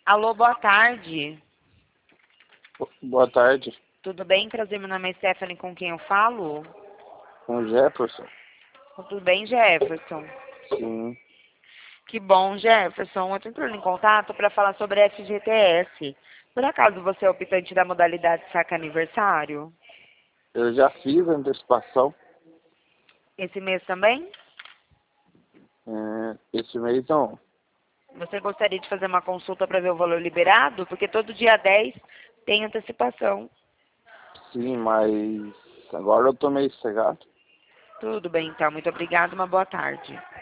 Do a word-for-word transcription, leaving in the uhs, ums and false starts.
Alô, boa tarde. Boa tarde, Tudo bem? Prazer, meu nome é Stephanie, com quem eu falo? com o Jefferson. Tudo bem, Jefferson? Sim, Que bom, Jefferson. Eu tô entrando em contato para falar sobre F G T S. Por acaso você é optante da modalidade saca aniversário? eu já fiz a antecipação. Esse mês também? É, esse mês não. Você gostaria de fazer uma consulta para ver o valor liberado? Porque todo dia dez tem antecipação. Sim, mas agora eu tô meio cegado. Tudo bem, então. Muito obrigada. Uma boa tarde.